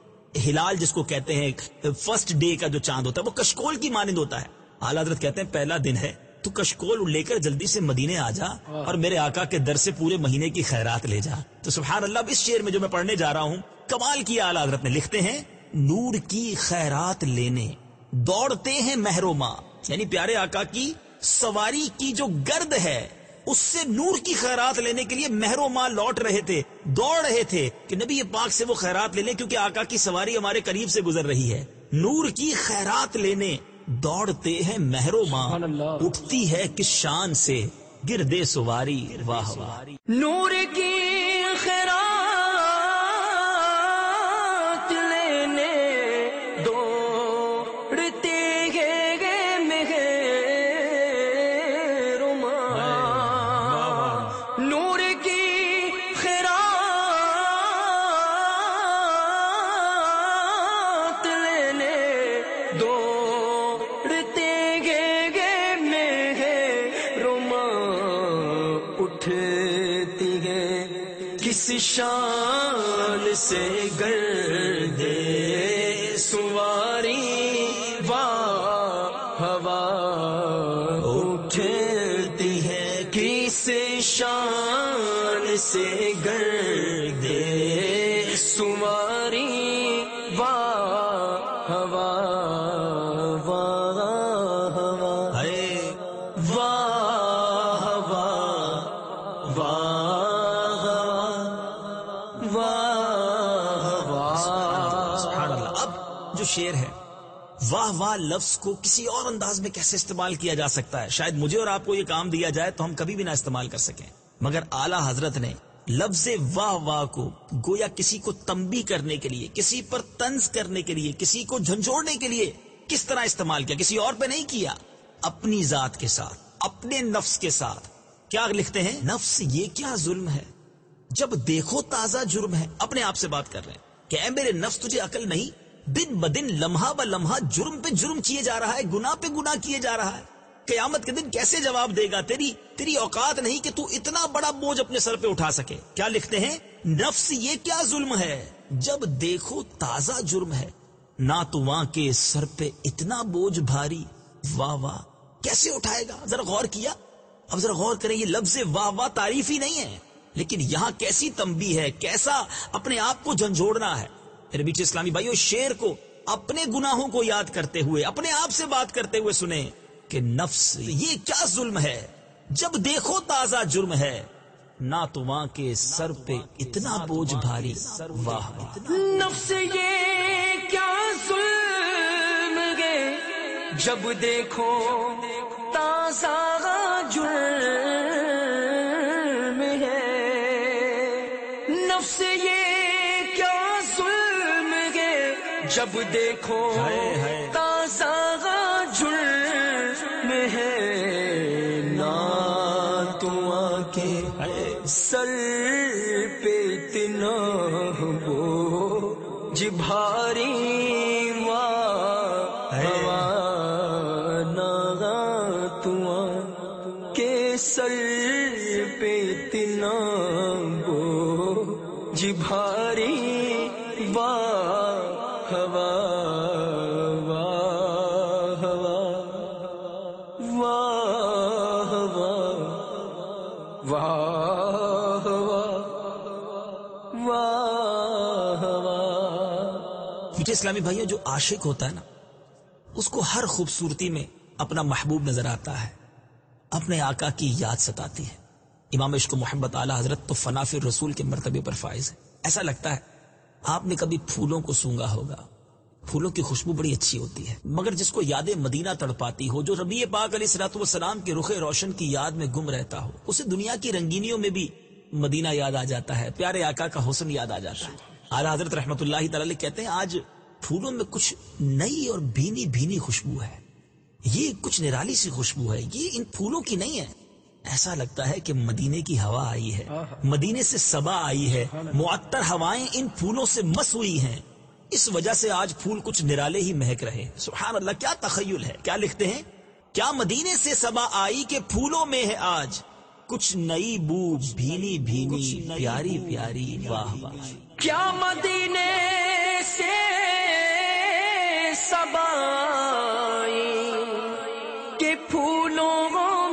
ہلال جس کو کہتے ہیں فرسٹ ڈے کا جو چاند ہوتا ہے وہ کشکول کی مانند ہوتا ہے۔ اعلیٰ حضرت کہتے ہیں پہلا دن ہے تو کشکول لے کر جلدی سے مدینے آ جا اور میرے آقا کے در سے پورے مہینے کی خیرات لے جا. تو سبحان اللہ، اب اس شعر میں جو میں پڑھنے جا رہا ہوں کمال کیا اعلیٰ حضرت نے. لکھتے ہیں نور کی خیرات لینے دوڑتے ہیں مہرو ماں، یعنی پیارے آقا کی سواری کی جو گرد ہے اس سے نور کی خیرات لینے کے لیے مہرو ماں لوٹ رہے تھے، دوڑ رہے تھے کہ نبی پاک سے وہ خیرات لے لیں، کیونکہ آقا کی سواری ہمارے قریب سے گزر رہی ہے. نور کی خیرات لینے دوڑتے ہیں مہرو ماں، اٹھتی ہے کس شان سے گردے سواری. واہ واہ. نور کی خیرات لینے دوڑتے گئے مہرو ماں، نور کی خیرات لینے دوڑتے گئے مہرو ماں، اٹھتی ہے کس شان سے گردے سواری. واہ واہ. اٹھتی ہے کس شان سے گردے سواری. واہ واہ واہ واہ ہے واہ واہ واہ واہ. سبحان اللہ. اب جو شعر ہے واہ واہ لفظ کو کسی اور انداز میں کیسے استعمال کیا جا سکتا ہے؟ شاید مجھے اور آپ کو یہ کام دیا جائے تو ہم کبھی بھی نہ استعمال کر سکیں، مگر اعلیٰ حضرت نے لفظ واہ واہ کو گویا کسی کو تنبیہ کرنے کے لیے، کسی پر طنز کرنے کے لیے، کسی کو جھنجھوڑنے کے لیے کس طرح استعمال کیا، کسی اور پہ نہیں کیا، اپنی ذات کے ساتھ، اپنے نفس کے ساتھ. کیا لکھتے ہیں؟ نفس یہ کیا ظلم ہے جب دیکھو تازہ جرم ہے. اپنے آپ سے بات کر رہے ہیں کہ اے میرے نفس تجھے عقل نہیں، دن بدن لمحہ ب لمحہ جرم پہ جرم کیے جا رہا ہے، گناہ پہ گناہ کیے جا رہا ہے. قیامت کے دن کیسے جواب دے گا؟ تیری تیری اوقات نہیں کہ تو اتنا بڑا بوجھ اپنے سر پہ اٹھا سکے. کیا لکھتے ہیں؟ نفس یہ کیا ظلم ہے جب دیکھو تازہ جرم ہے، نہ تو وہاں کے سر پہ اتنا بوجھ بھاری. واہ واہ. کیسے اٹھائے گا؟ ذرا غور کیا؟ اب ذرا غور کریں، یہ لفظ واہ واہ تعریف ہی نہیں ہے، لیکن یہاں کیسی تنبیہ ہے، کیسا اپنے آپ کو جھنجھوڑنا ہے. میرے بیچ اسلامی بھائیو، شعر کو اپنے گناہوں کو یاد کرتے ہوئے، اپنے آپ سے بات کرتے ہوئے سنیں کہ نفس یہ کیا ظلم ہے جب دیکھو تازہ جرم ہے، نہ تو وہاں کے سر پہ اتنا بوجھ بھاری. واہ. نفس یہ کیا ظلم ہے جب دیکھو تازہ جرم ہے. نفس یہ کیا ظلم ہے جب دیکھو تازہ جرم ہے. نہ تو آکے سر پہ اتنا بوجھ بھاری. واہ واہ. نہ تو آکے سر پہ اتنا بوجھ بھاری. واہ واہ واہ واہ واہ واہ واہ. میٹھے اسلامی بھائیوں، جو عاشق ہوتا ہے نا، اس کو ہر خوبصورتی میں اپنا محبوب نظر آتا ہے، اپنے آقا کی یاد ستاتی ہے. امام عشق و محبت اعلیٰ حضرت تو فنا فی الرسول کے مرتبے پر فائز ہے. ایسا لگتا ہے آپ نے کبھی پھولوں کو سونگا ہوگا، پھولوں کی خوشبو بڑی اچھی ہوتی ہے، مگر جس کو یاد مدینہ تڑپاتی ہو، جو ربیع پاک علیہ الصلوۃ والسلام کے رخ روشن کی یاد میں گم رہتا ہو، اسے دنیا کی رنگینیوں میں بھی مدینہ یاد آ جاتا ہے، پیارے آقا کا حسن یاد آ جاتا ہے. اعلیٰ حضرت رحمۃ اللہ تعالی کہتے ہیں آج پھولوں میں کچھ نئی اور بھینی بھینی خوشبو ہے، یہ کچھ نرالی سی خوشبو ہے، یہ ان پھولوں کی نہیں ہے. ایسا لگتا ہے کہ مدینے کی ہوا آئی ہے، مدینے سے صبا آئی ہے، معطر ہوائیں ان پھولوں سے مس ہوئی ہیں، اس وجہ سے آج پھول کچھ نرالے ہی مہک رہے. سبحان اللہ، کیا تخیل ہے. کیا لکھتے ہیں؟ کیا مدینے سے صبا آئی کہ پھولوں میں ہے آج کچھ نئی بو بھینی بھینی پیاری پیاری. واہ واہ. کیا مدینے سے صبا آئی کہ پھولوں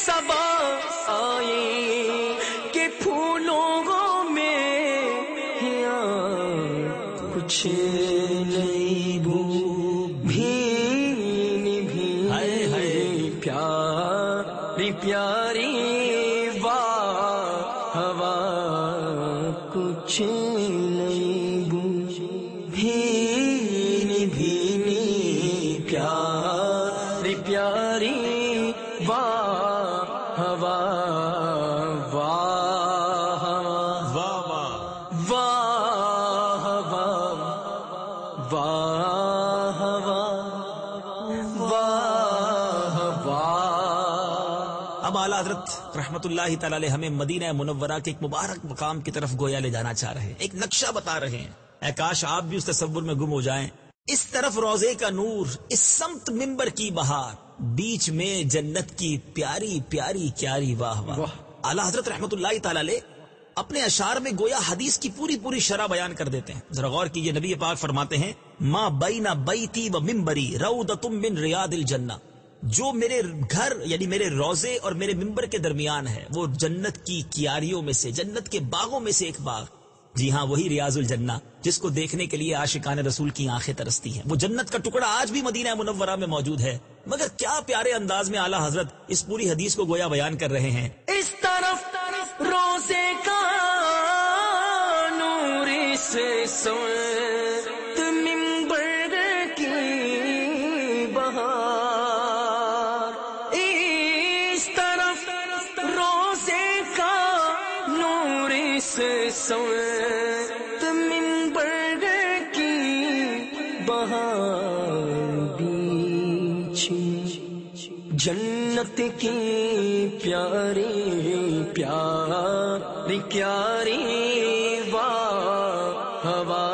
صبا آئی کہ پھولوں میں یہاں کچھ نہیں بو بھینی بھی پیاری پیاری واہ ہوا کچھ نہیں بو بھینی بھینی پیاری پیاری واہ ہوا واہ واہ واہ واہ واہ واہ واہ۔ اب اعلیٰ حضرت رحمت اللہ تعالی علیہ ہمیں مدینہ منورہ کے ایک مبارک مقام کی طرف گویا لے جانا چاہ رہے ہیں، ایک نقشہ بتا رہے ہیں۔ اے کاش آپ بھی اس تصور میں گم ہو جائیں۔ اس طرف روزے کا نور، اس سمت منبر کی بہار، بیچ میں جنت کی پیاری پیاری کیاری واہ واہ۔ اعلیٰ حضرت رحمت اللہ تعالی علیہ اپنے اشعار میں گویا حدیث کی پوری پوری شرح بیان کر دیتے ہیں۔ ذرا غور کیجئے، نبی پاک فرماتے ہیں ما بین بیتی و منبری روضۃ من ریاض الجنہ، جو میرے گھر یعنی میرے روزے اور میرے منبر کے درمیان ہے وہ جنت کی کیاریوں میں سے، جنت کے باغوں میں سے ایک باغ۔ جی ہاں، وہی ریاض الجنہ جس کو دیکھنے کے لیے عاشقان رسول کی آنکھیں ترستی ہیں۔ وہ جنت کا ٹکڑا آج بھی مدینہ منورہ میں موجود ہے، مگر کیا پیارے انداز میں اعلیٰ حضرت اس پوری حدیث کو گویا بیان کر رہے ہیں۔ اس طرف روزے کا نور سے سوت منبر کی بہار، اس طرف روزے کا نور سے سوت منبر کی بہار، بیچ جنت کی پیاری پیاری پیاری واہ ہوا،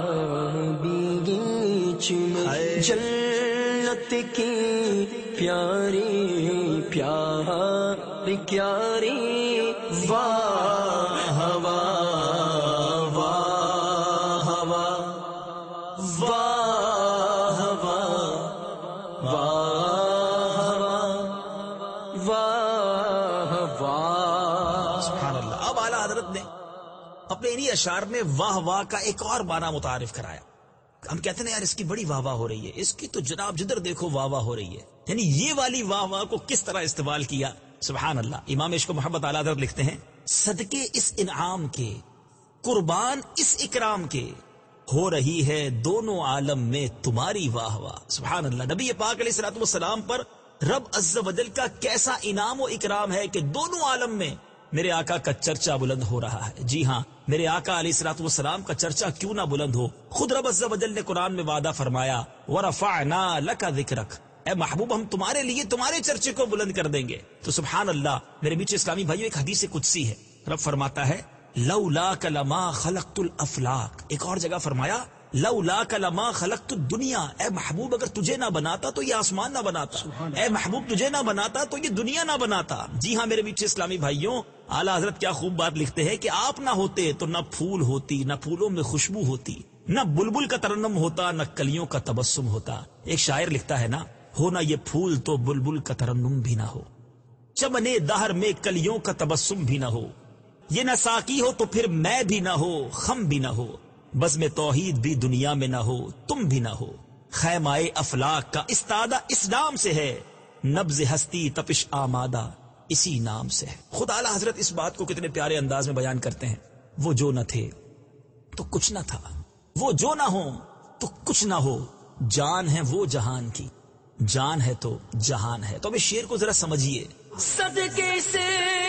بیچ میں جنت کی پیاری پیاری پیاری واہ ہوا واہ ہوا واہ ہوا واہ واہ۔ سبحان اللہ۔ اب اعلیٰ حضرت نے اپنے انہی اشعار میں واہ واہ کا ایک اور معنی متعارف کرایا۔ ہم کہتے ہیں یار اس کی بڑی واہ واہ ہو رہی ہے، اس کی تو جناب جدھر دیکھو واہ واہ ہو رہی ہے، یعنی یہ والی واہ واہ کو کس طرح استعمال کیا۔ سبحان اللہ۔ امام عشق و محبت اعلیٰ حضرت لکھتے ہیں صدقے اس انعام کے، قربان اس اکرام کے، ہو رہی ہے دونوں عالم میں تمہاری واہ واہ۔ سبحان اللہ۔ نبی پاک علیہ الصلوۃ والسلام پر رب عز و جل کا کیسا انعام و اکرام ہے کہ دونوں عالم میں میرے آقا کا چرچا بلند ہو رہا ہے۔ جی ہاں، میرے آقا علیہ الصلوۃ والسلام کا چرچا کیوں نہ بلند ہو۔ خود رب عز و جل نے قرآن میں وعدہ فرمایا وَرَفَعْنَا لَكَ ذِكْرَكَ، اے محبوب ہم تمہارے لیے تمہارے چرچے کو بلند کر دیں گے۔ تو سبحان اللہ میرے بیچ اسلامی بھائیو، ایک حدیث قدسی ہے، رب فرماتا ہے لولاک لما خلقت الافلاک، ایک اور جگہ فرمایا لولاک لما خلقت الدنیا، اے محبوب اگر تجھے نہ بناتا تو یہ آسمان نہ بناتا، اے محبوب تجھے نہ بناتا تو یہ دنیا نہ بناتا۔ جی ہاں میرے بیچ اسلامی بھائیوں، اعلیٰ حضرت کیا خوب بات لکھتے ہیں کہ آپ نہ ہوتے تو نہ پھول ہوتی، نہ پھولوں میں خوشبو ہوتی، نہ بلبل کا ترنم ہوتا، نہ کلیوں کا تبسم ہوتا۔ ایک شاعر لکھتا ہے نا، ہو نہ یہ پھول تو بلبل کا ترنم بھی نہ ہو، چمنے دہر میں کلیوں کا تبسم بھی نہ ہو، یہ نہ ساقی ہو تو پھر میں بھی نہ ہو، خم بھی نہ ہو، بزم توحید بھی دنیا میں نہ ہو، تم بھی نہ ہو، خیمائے افلاک کا استادہ اس نام سے ہے، نبض ہستی تپش آمادہ اسی نام سے ہے۔ خود اعلیٰ حضرت اس بات کو کتنے پیارے انداز میں بیان کرتے ہیں، وہ جو نہ تھے تو کچھ نہ تھا، وہ جو نہ ہو تو کچھ نہ ہو، جان ہے وہ جہان کی، جان ہے تو جہان ہے۔ تو اب اس شعر کو ذرا سمجھیے۔ صدقے سے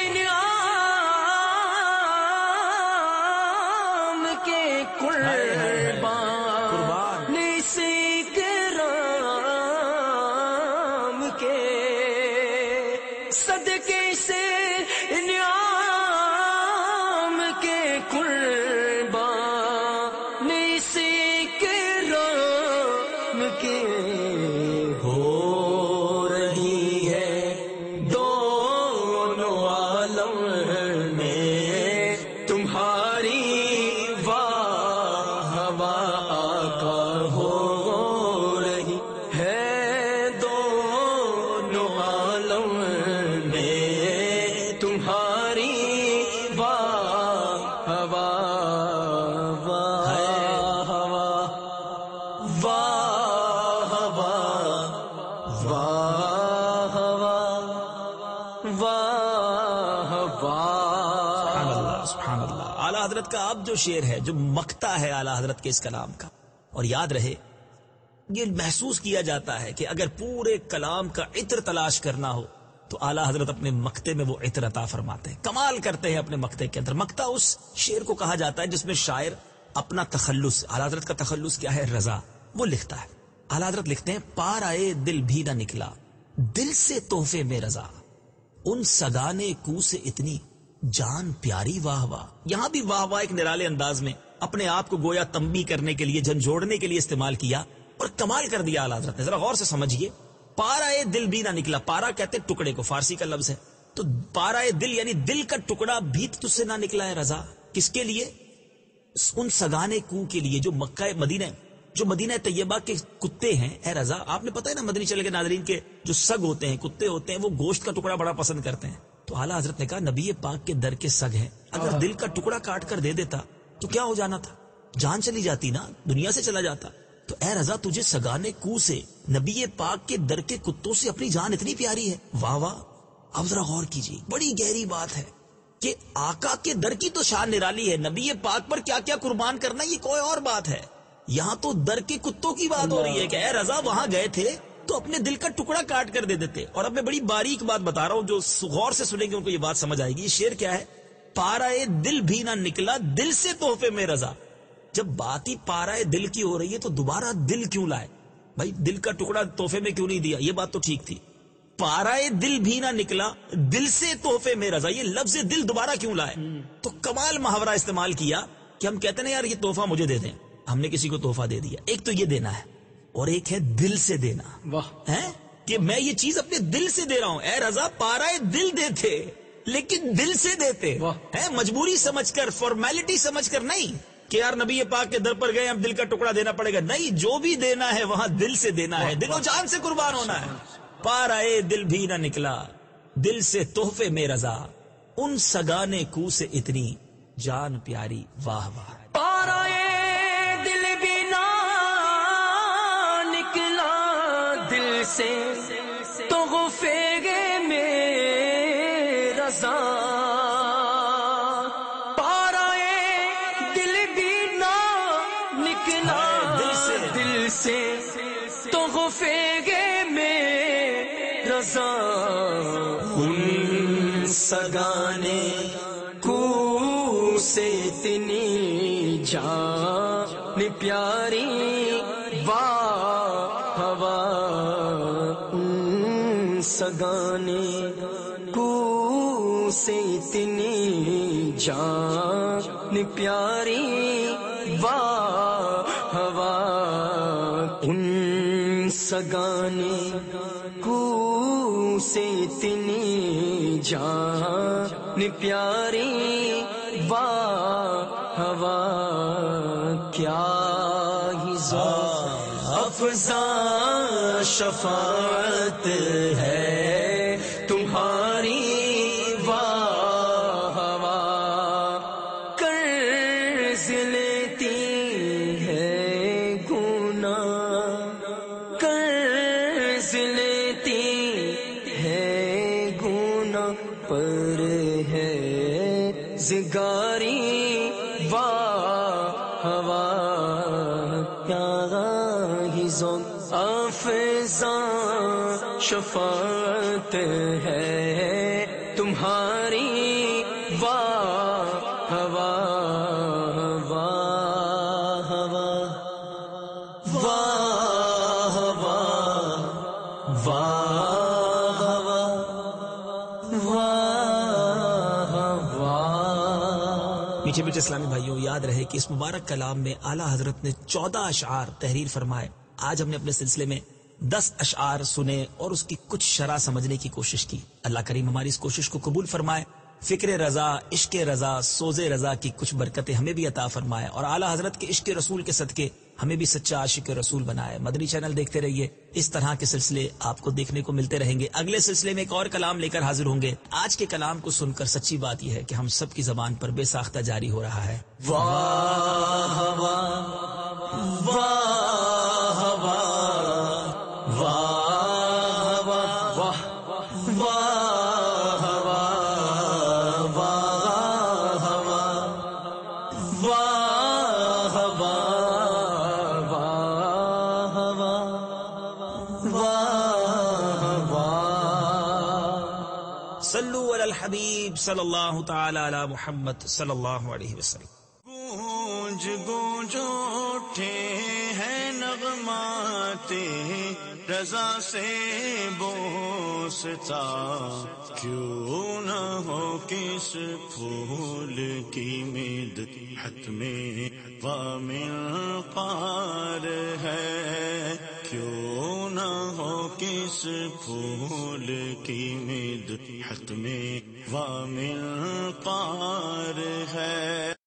نعام کے قربان سے کرام کے، صدقے سے نعام کے قربان سے کرام کے، ہو رہی ہے دونوں عالم میں تمہاری واہ واہ، آقا ہو رہی ہے دونوں عالم میں بات کا اب جو شعر ہے جو مکتا ہے اعلی حضرت کے اس کلام کا. اور یاد رہے یہ محسوس کیا جاتا ہے کہ اگر پورے کلام کا عطر تلاش کرنا ہو تو اعلی حضرت اپنے مکتے میں وہ عطر عطا فرماتے ہیں, کمال کرتے ہیں اپنے مکتے کے اندر. مکتا اس شعر کو کہا جاتا ہے جس میں شاعر اپنا تخلص, اعلی حضرت کا تخلص کیا ہے, رضا, وہ لکھتا ہے. اعلی حضرت لکھتے ہیں پار آئے دل بھی نہ نکلا دل سے تحفے میں رضا, ان سگانے کو سے اتنی جان پیاری واہ واہ. یہاں بھی واہ واہ ایک نرالے انداز میں اپنے آپ کو گویا تنبیہ کرنے کے لیے, جھنجھوڑنے کے لیے استعمال کیا اور کمال کر دیا اعلی حضرت نے. ذرا غور سے سمجھیے, پارا دل بھی نہ نکلا, پارا کہتے ٹکڑے کو, فارسی کا لفظ ہے, تو پارا دل یعنی دل کا ٹکڑا بھی تجھ سے نہ نکلا ہے رضا. کس کے لیے؟ ان سگانے کو کے لیے جو مکہ مدینہ جو مدینہ طیبہ کے کتے ہیں اے رضا. آپ نے پتہ ہے نا مدنی چینل کے ناظرین کے جو سگ ہوتے ہیں, کتے ہوتے ہیں, وہ گوشت کا ٹکڑا بڑا پسند کرتے ہیں. تو اعلیٰ حضرت نے کہا نبی پاک کے در کے سگ ہیں, اگر دل کا ٹکڑا کاٹ کر دے دیتا تو کیا ہو جانا تھا, جان چلی جاتی نا, دنیا سے چلا جاتا. تو اے رضا تجھے سگانے کو سے نبی پاک کے در کے کتوں سے اپنی جان اتنی پیاری ہے, واہ واہ. اب ذرا غور کیجیے, بڑی گہری بات ہے کہ آقا کے در کی تو شان نرالی ہے, نبی پاک پر کیا کیا قربان کرنا یہ کوئی اور بات ہے. یہاں تو در کے کتوں کی بات ہو رہی ہے کہ اے رضا وہاں گئے تھے تو اپنے دل کا ٹکڑا کاٹ کر دے دیتے. اور اب میں بڑی باریک بات بتا رہا ہوں, جو غور سے سنیں گے ان کو یہ بات سمجھ آئے گی. یہ شعر کیا ہے؟ پارائے دل بھی نہ نکلا دل سے تحفے میں رضا. جب بات ہی پارائے دل کی ہو رہی ہے تو دوبارہ دل کیوں لائے بھائی, دل کا ٹکڑا تحفے میں کیوں نہیں دیا؟ یہ بات تو ٹھیک تھی. پارائے دل بھی نہ نکلا دل سے تحفے میں رضا, یہ لفظ دل دوبارہ کیوں لائے؟ تو کمال محاورہ استعمال کیا کہ ہم کہتے ہیں یار یہ تحفہ مجھے دے دیں, ہم نے کسی کو تحفہ دے دیا. ایک تو یہ دینا ہے اور ایک ہے دل سے دینا. واہ, ہے کہ میں یہ چیز اپنے دل سے دے رہا ہوں. اے رضا پارائے دل دیتے لیکن دل سے دیتے, ہے مجبوری سمجھ کر, فارمیلٹی سمجھ کر نہیں کہ یار نبی پاک کے در پر گئے اب دل کا ٹکڑا دینا پڑے گا. نہیں, جو بھی دینا ہے وہاں دل سے دینا ہے, دل و جان سے قربان ہونا ہے. پارائے دل بھی نہ نکلا دل سے تحفے میں رضا, ان سگانے کو سے اتنی جان پیاری واہ واہ. پارائے دل بھی نہ نکلا دل سے تحفے میں رضا. سے تحفے میں رضا, ان سگانے کو سے اتنی جان پیاری واہ واہ. ان سگانے کو سے اتنی جان پیاری واہ واہ. ان سگانے کو سے اتنی جان پیاری واہ واہ. کیا ہی ذوق افزا شفاعت ہے تمہاری واہ واہ. قرض لیتی ہے گناہ, قرض لیتی ہے گناہ پر ہے زگاری واہ واہ. کیا ہی ذوق افزا شفاعت ہے تمہاری واہ واہ واہ واہ واہ واہ واہ واہ. میٹھے میٹھے اسلامی بھائیوں, یاد رہے کہ اس مبارک کلام میں اعلیٰ حضرت نے چودہ اشعار تحریر فرمائے. آج ہم نے اپنے سلسلے میں دس اشعار سنے اور اس کی کچھ شرح سمجھنے کی کوشش کی. اللہ کریم ہماری اس کوشش کو قبول فرمائے. فکر رضا, عشق رضا, سوز رضا کی کچھ برکتیں ہمیں بھی عطا فرمائے اور اعلیٰ حضرت کے عشق رسول کے صدقے ہمیں بھی سچا عاشق رسول بنائے. مدنی چینل دیکھتے رہیے, اس طرح کے سلسلے آپ کو دیکھنے کو ملتے رہیں گے. اگلے سلسلے میں ایک اور کلام لے کر حاضر ہوں گے. آج کے کلام کو سن کر سچی بات یہ ہے کہ ہم سب کی زبان پر بے ساختہ جاری ہو رہا ہے واہ واہ واہ واہ واہ واہ واہ صلو علی الحبیب صلی اللہ تعالی علی محمد صلی اللہ علیہ وسلم. گونج گونج اٹھے ہیں نغمات رضا سے بوستا، کیوں نہ ہو کس پھول کی مدحت میں وامل قار ہے، کیوں نہ ہو کس پھول کی مدحت میں وامل قار ہے.